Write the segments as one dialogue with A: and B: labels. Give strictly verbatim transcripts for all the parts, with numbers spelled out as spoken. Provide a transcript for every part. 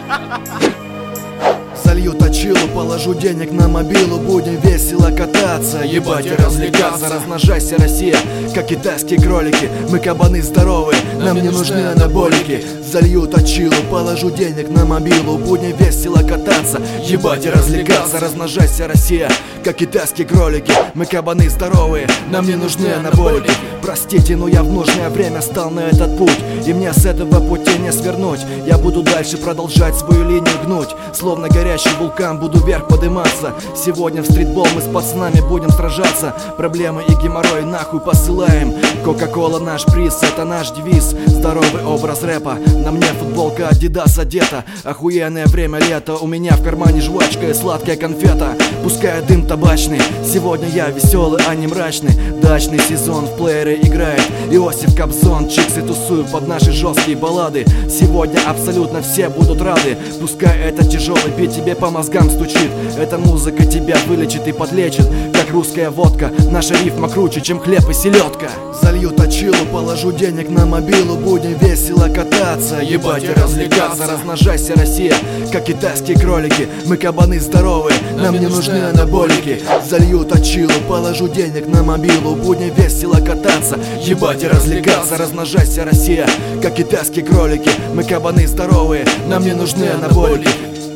A: Залью точилу, положу денег на мобилу, будем весело кататься, ебать и развлекаться. Размножайся, Россия, как китайские кролики. Мы кабаны здоровые, нам не нужны анаболики. Залью точилу, положу денег на мобилу, будем весело кататься, ебать и развлекаться. Размножайся, Россия, как китайские кролики. Мы кабаны здоровые, нам не нужны анаболики. Простите, но я в нужное время стал на этот путь, и мне с этого пути не свернуть. Я буду дальше продолжать свою линию гнуть, словно горящий вулкан буду вверх подниматься. Сегодня в стритбол мы с пацанами будем сражаться. Проблемы и геморрой нахуй посылаем. Кока-кола наш приз, это наш девиз. Здоровый образ рэпа, на мне футболка Адидас одета. Охуенное время лета, у меня в кармане жвачка и сладкая конфета. Пускай дым табачный, сегодня я веселый, а не мрачный. Дачный сезон, в плеере играет Иосиф Кобзон. Чиксы тусуют под наши жесткие баллады. Сегодня абсолютно все будут рады. Пускай этот тяжелый бит тебе по мозгам стучит. Эта музыка тебя вылечит и подлечит, как русская водка. Наша рифма круче, чем хлеб и селедка. Залью точилу, положу денег на мобилу, будем весело кататься, ебать и развлекаться. Размножайся, Россия, как китайские кролики. Мы кабаны здоровые, нам не нужны анаболики. Залью точилу, положу денег на мобилу, будем весело кататься, ебать и развлекаться. Размножайся, Россия, как китайские кролики. Мы кабаны здоровые, нам не нужны анаболики.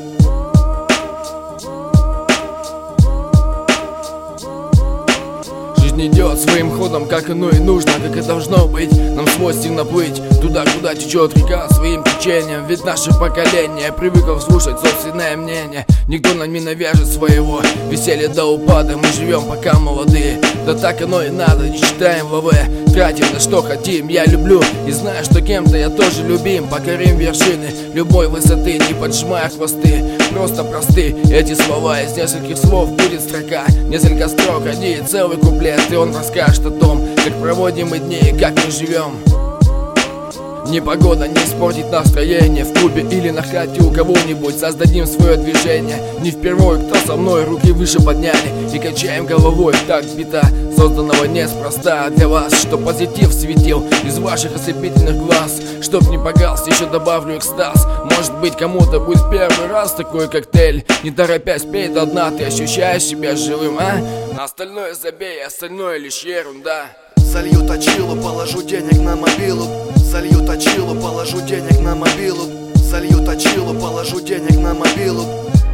B: Жизнь идет своим ходом, как оно и нужно, как и должно быть. Нам свойственно плыть туда, куда течет река своим течением. Ведь наше поколение привыкло слушать собственное мнение. Никто нам не навяжет своего веселья до упада. Мы живем пока молодые, да так оно и надо. Не читаем ВВ, тратим на что хотим. Я люблю и знаю, что кем-то я тоже любим. Покорим вершины любой высоты, не поджимая хвосты. Просто просты эти слова, из нескольких слов будет строка. Несколько строк, они и целый куплет. И он расскажет о том, как проводим мы дни и как мы живем. Непогода не испортит настроение в клубе или на хате у кого-нибудь. Создадим свое движение. Не впервые, кто со мной руки выше подняли и качаем головой в такт бита, созданного неспроста для вас, чтоб позитив светил из ваших ослепительных глаз. Чтоб не погас, еще добавлю экстаз. Может быть, кому-то будет первый раз такой коктейль. Не торопясь, пей до дна, ты ощущаешь себя живым, а? На остальное забей, остальное лишь ерунда.
A: Залью точилу, положу денег на мобилу. Залью точилу, положу денег на мобилу. Залью точилу, положу денег на мобилу.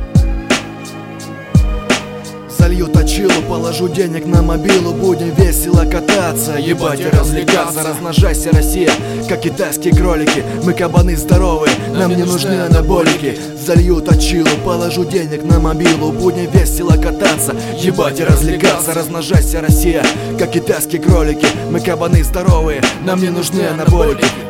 A: Залью точилу, положу денег на мобилу, будем весело кататься, ебать и развлекаться. Размножайся, Россия, как китайские кролики. Мы кабаны здоровые, нам не нужны анаболики. Залью точилу, положу денег на мобилу, будем весело кататься, ебать и развлекаться. Размножайся, Россия, как китайские кролики. Мы кабаны здоровые, нам не нужны анаболики.